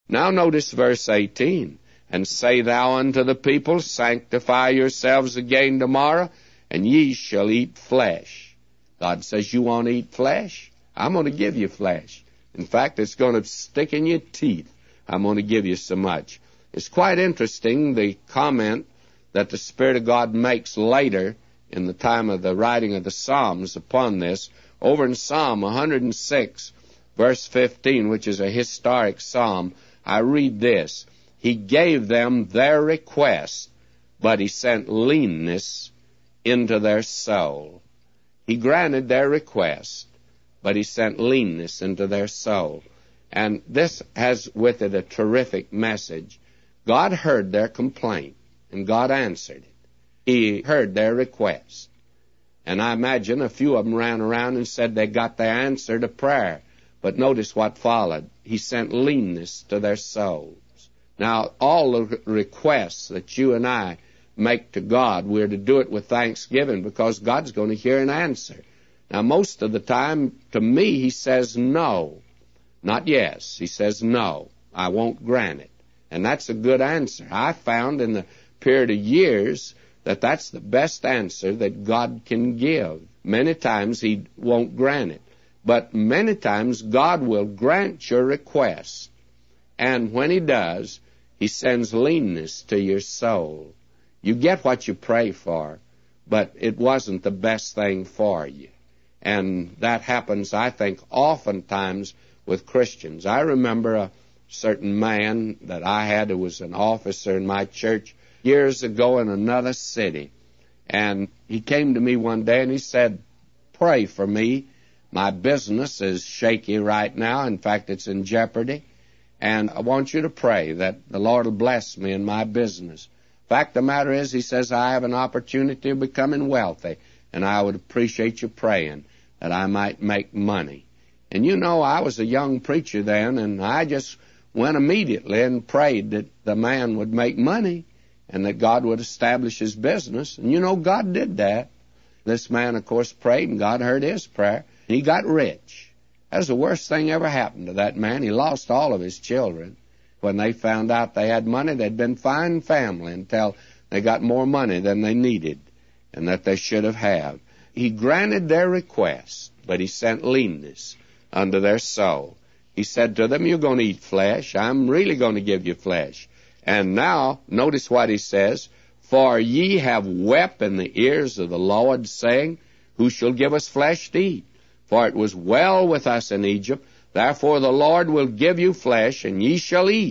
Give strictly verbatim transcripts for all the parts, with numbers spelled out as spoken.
Now notice verse eighteen. And say thou unto the people, sanctify yourselves again tomorrow, and ye shall eat flesh. God says, you want to eat flesh? I'm going to give you flesh. In fact, it's going to stick in your teeth. I'm going to give you so much. It's quite interesting, the comment that the Spirit of God makes later in the time of the writing of the Psalms upon this. Over in Psalm one hundred six, verse fifteen, which is a historic psalm, I read this. He gave them their request, but he sent leanness into their soul. He granted their request, but he sent leanness into their soul. And this has with it a terrific message. God heard their complaint, and God answered it. He heard their request. And I imagine a few of them ran around and said they got their answer to prayer. But notice what followed. He sent leanness to their souls. Now, all the requests that you and I make to God, we're to do it with thanksgiving because God's going to hear and answer. Now, most of the time, to me, he says no, not yes. He says no, I won't grant it. And that's a good answer. I found in the period of years that that's the best answer that God can give. Many times he won't grant it, but many times God will grant your request. And when he does, he sends leanness to your soul. You get what you pray for, but it wasn't the best thing for you. And that happens, I think, oftentimes with Christians. I remember a certain man that I had who was an officer in my church years ago in another city. And he came to me one day and he said, pray for me. My business is shaky right now. In fact, it's in jeopardy. And I want you to pray that the Lord will bless me in my business. Fact of the matter is, he says, I have an opportunity of becoming wealthy, and I would appreciate you praying that I might make money. And you know, I was a young preacher then, and I just went immediately and prayed that the man would make money and that God would establish his business. And you know, God did that. This man, of course, prayed, and God heard his prayer. He got rich. That was the worst thing ever happened to that man. He lost all of his children. When they found out they had money, they'd been fine family until they got more money than they needed and that they should have had. He granted their request, but he sent leanness unto their soul. He said to them, you're going to eat flesh. I'm really going to give you flesh. And now, notice what he says, for ye have wept in the ears of the Lord, saying, who shall give us flesh to eat? For it was well with us in Egypt. Therefore the Lord will give you flesh, and ye shall eat.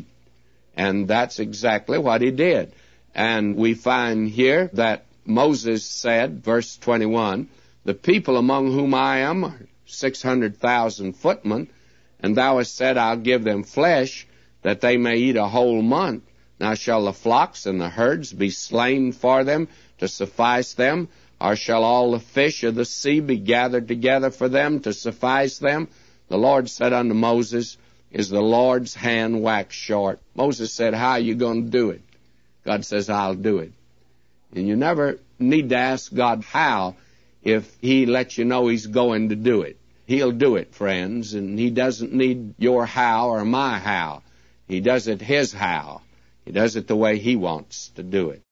And that's exactly what he did. And we find here that Moses said, verse twenty-one, the people among whom I am are six hundred thousand footmen, and thou hast said, I'll give them flesh, that they may eat a whole month. Now shall the flocks and the herds be slain for them to suffice them? Or shall all the fish of the sea be gathered together for them to suffice them? The Lord said unto Moses, is the Lord's hand waxed short? Moses said, how are you going to do it? God says, I'll do it. And you never need to ask God how if he lets you know he's going to do it. He'll do it, friends, and he doesn't need your how or my how. He does it his how. He does it the way he wants to do it.